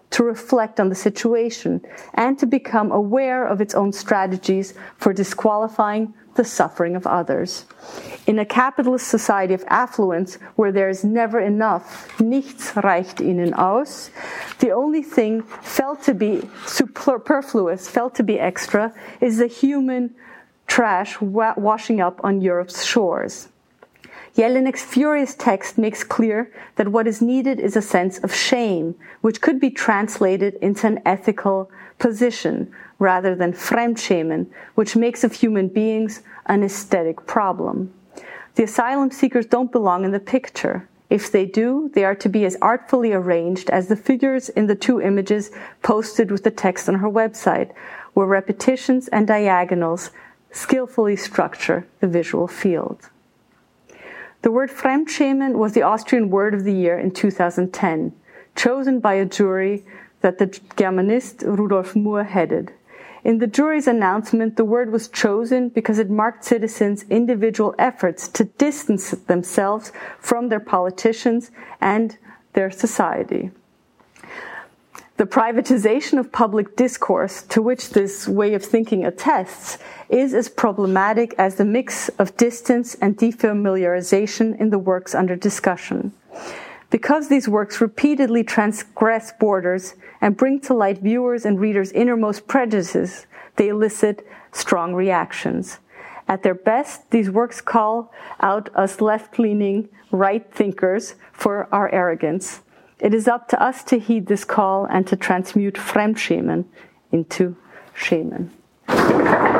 to reflect on the situation and to become aware of its own strategies for disqualifying the suffering of others. In a capitalist society of affluence, where there is never enough, nichts reicht ihnen aus, the only thing felt to be superfluous, felt to be extra, is the human trash wa- washing up on Europe's shores. Jelinek's furious text makes clear that what is needed is a sense of shame, which could be translated into an ethical position, rather than Fremdschämen, which makes of human beings an aesthetic problem. The asylum seekers don't belong in the picture. If they do, they are to be as artfully arranged as the figures in the two images posted with the text on her website, where repetitions and diagonals skillfully structure the visual field. The word Fremdschämen was the Austrian word of the year in two thousand ten, chosen by a jury that the Germanist Rudolf Moore headed. In the jury's announcement, the word was chosen because it marked citizens' individual efforts to distance themselves from their politicians and their society. The privatization of public discourse, to which this way of thinking attests, is as problematic as the mix of distance and defamiliarization in the works under discussion. Because these works repeatedly transgress borders and bring to light viewers' and readers' innermost prejudices, they elicit strong reactions. At their best, these works call out us left-leaning right thinkers for our arrogance. It is up to us to heed this call and to transmute Fremdschämen into Schämen.